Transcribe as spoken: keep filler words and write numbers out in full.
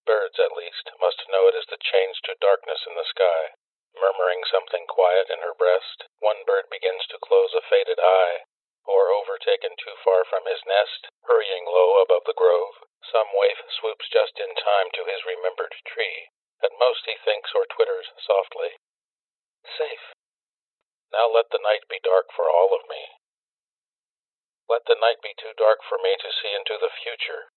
Birds, at least, must know it is the change to darkness in the sky. Murmuring something quiet in her breast, one bird begins to close a faded eye, or, overtaken too far from his nest, hurrying low above the grove, some waif swoops just in time to his remembered tree. At most he thinks or twitters softly, "Safe. Now let the night be dark for all of me. Let the night be too dark for me to see into the future,